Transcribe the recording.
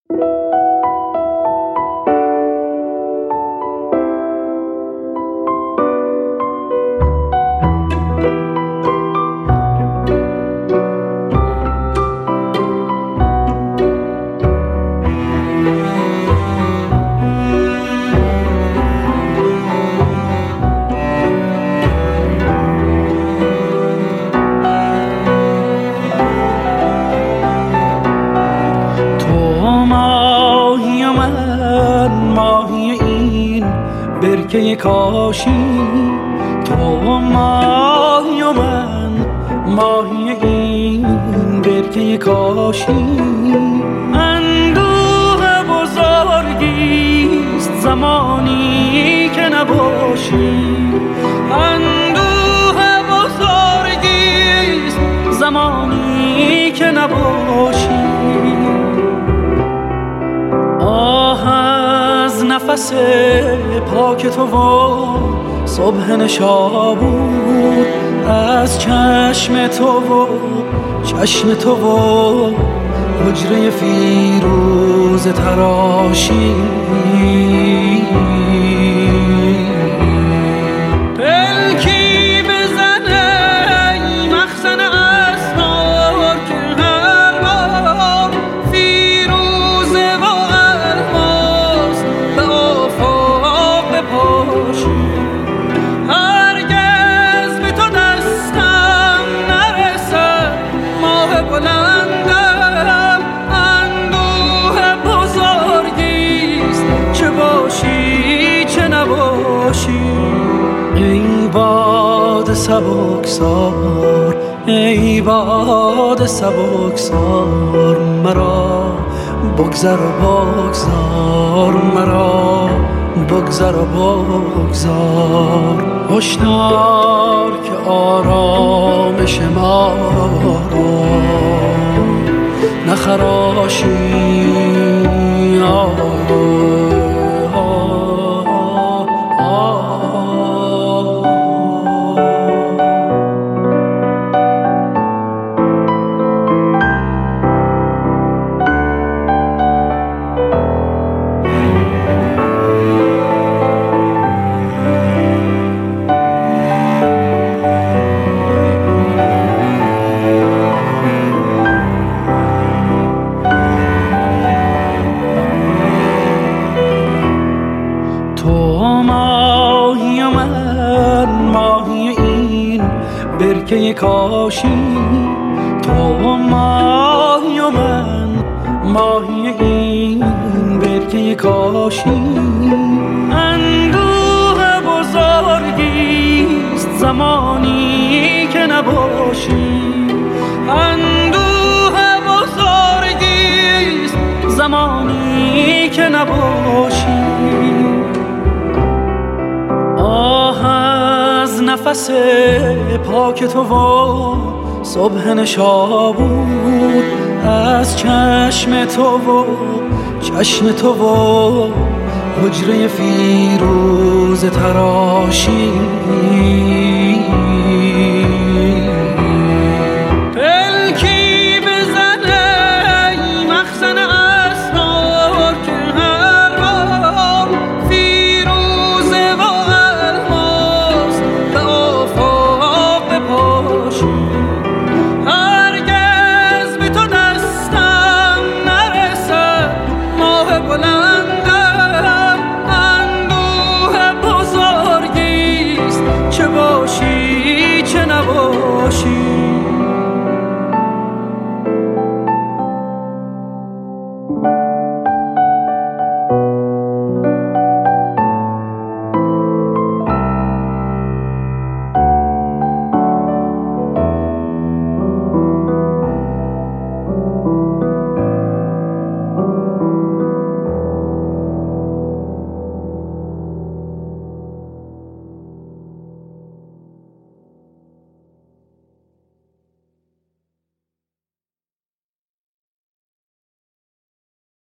برکه کاشی، تو ماهی و من ماهی این برکه کاشی. اندوه بزرگیست زمانی که نباشی، اندوه بزرگیست زمانی که نباشی. آه از نفس پاک تو و صبح نشابور، از چشم تو و چشم تو و حجره فیروز تراشی. پلکی بزنه ای مخزن اسرار که هر بار فیروزه و الماس به آفاق بپاشی. هرگز به تو دستم نرسد ماه بلندم، اندوه بزرگیست چه باشی چه نباشی. ای باد سبکسار، ای باد سبکسار، مرا بگذر و بگذار، مرا بگذر و بگذار. هشدار که آرامش ما را نخراشی. تو ماهی و من ماهی این برکه کاشی، تو ماهی و من ماهی این برکه کاشی. اندوه بزرگیست زمانی که نباشی، اندوه بزرگیست زمانی که نباشی. آه از نفس پاک تو و صبح نشابور، از چشم تو و چشم تو و حجره فیروز تراشی.